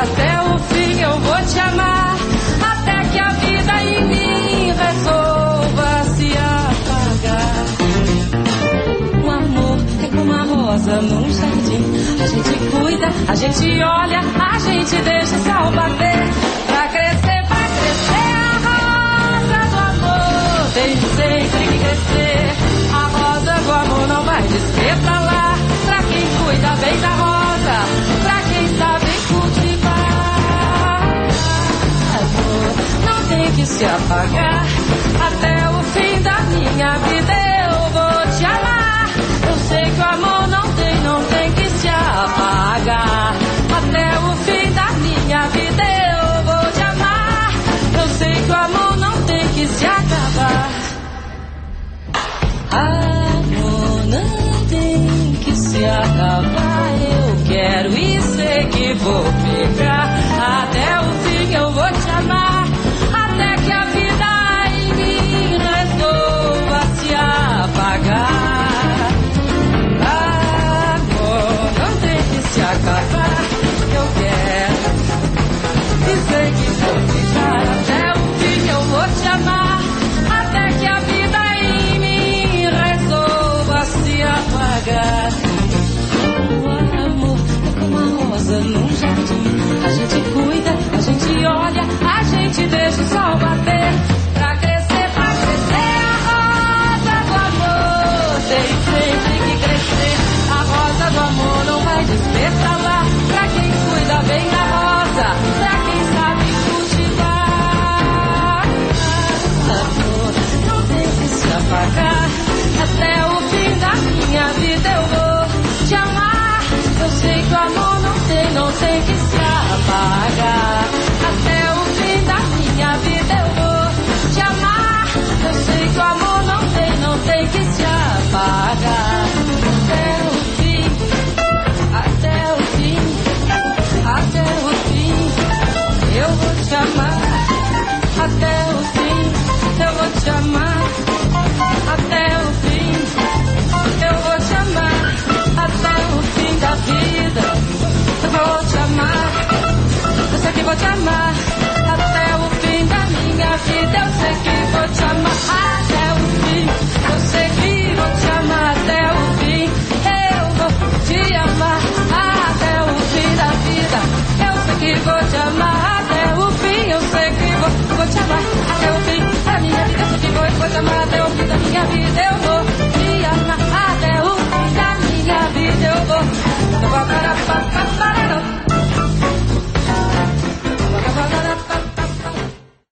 Até o fim eu vou te amar, até que a vida em mim resolva se apagar. O amor é como uma rosa num jardim. A gente cuida, a gente olha, a gente deixa o sol bater. Pra crescer a rosa do amor tem sempre que crescer. A rosa do amor não vai despetalar. Pra quem cuida bem da rosa, pra quem sabe cultivar. Amor não tem que se apagar. Até o fim da minha vida eu vou te amar. Eu sei que o amor não tem que se apagar. Até o fim da minha vida eu vou te amar. Eu sei que o amor não tem que se acabar. Amor não tem que se acabar. Eu quero e sei que vou ficar. Até o fim eu vou te amar, até que a vida em mim resolva se apagar. Amor não tem que se acabar. Eu quero e sei que vou ficar. Até o fim eu vou te amar, até que a vida em mim resolva se apagar. O amor é como uma rosa num jardim. A gente cuida, a gente olha, a gente deixa o sol bater. Pra crescer a rosa do amor tem sempre que crescer. A rosa do amor não vai despetalar. Pra quem cuida bem da rosa, pra quem sabe cultivar. Amor não tem que se apagar. Até o fim da minha vida eu vou te amar. Eu sei que o amor não tem que se apagar. Até o fim da minha vida eu vou te amar. Eu sei que o amor não tem que se apagar. Até o fim, até o fim, até o fim, eu vou te amar. Até o fim, eu vou te amar. Até o fim, eu vou te amar. Até o fim da vida, eu vou te amar. Eu sei que vou te amar. Até o fim da minha vida, eu sei que